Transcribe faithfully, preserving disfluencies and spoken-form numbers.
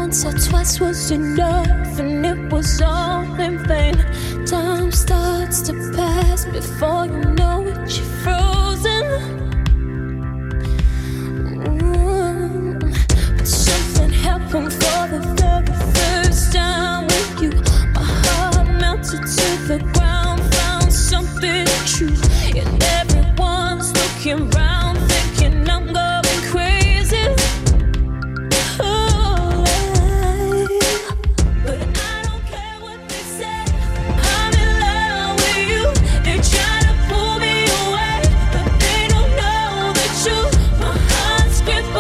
once or twice was enough, and it was all in vain. Time starts to pass before you know it, you're frozen. Ooh. But something happened for the very first time with you. My heart melted to the ground, found something true, and everyone's looking round, thinking I'm going crazy. Oh, but I don't care what they say. I'm in love with you. They try to pull me away, but they don't know the truth. My heart's grip